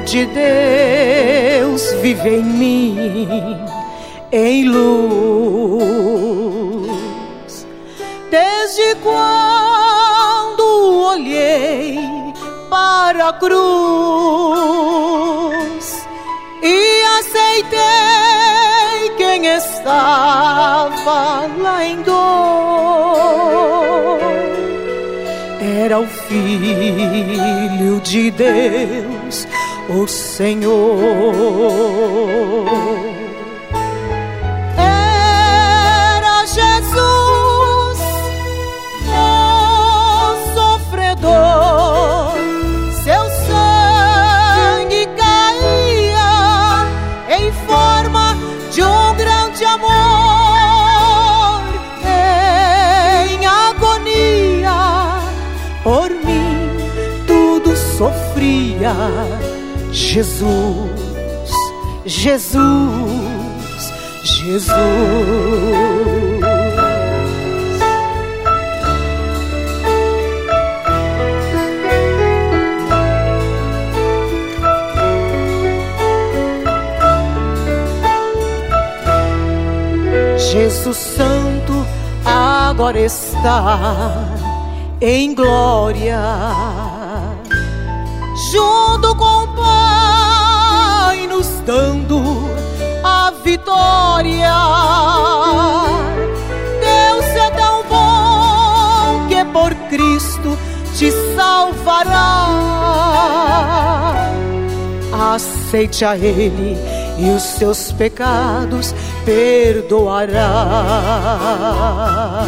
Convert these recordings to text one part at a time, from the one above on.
de Deus vive em mim, em luz. Desde quando olhei para a cruz e aceitei quem estava lá em dor, era o Filho de Deus, o Senhor. Era Jesus, o sofredor, seu sangue caía em forma de um grande amor, em agonia, por mim tudo sofria. Jesus, Jesus, Jesus. Jesus Santo agora está em glória, junto com o Pai, nos dando a vitória. Deus é tão bom que por Cristo te salvará. Aceite a Ele e os seus pecados perdoará.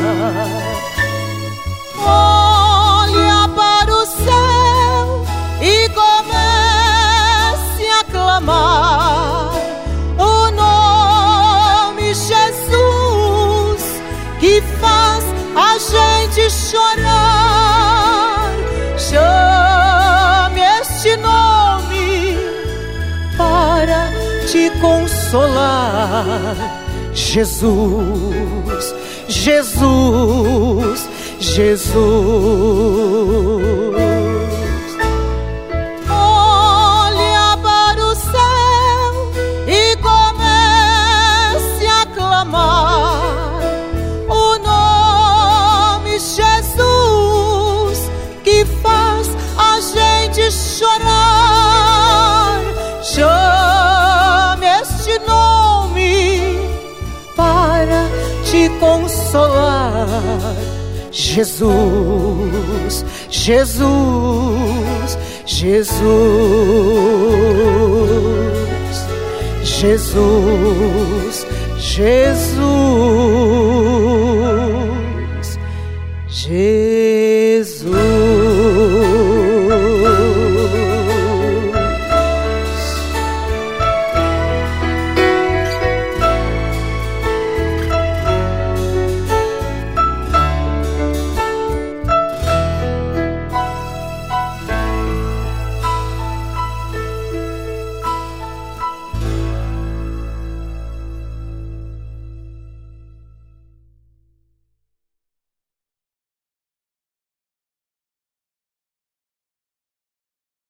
Olha para o céu e comece a clamar o nome Jesus, que faz a gente chorar. Chame este nome para te consolar. Jesus, Jesus, Jesus. Olha para o céu e comece a clamar o nome Jesus, que faz a gente chorar. Chame este nome para te consolar. Jesus, Jesus, Jesus, Jesus, Jesus, Jesus.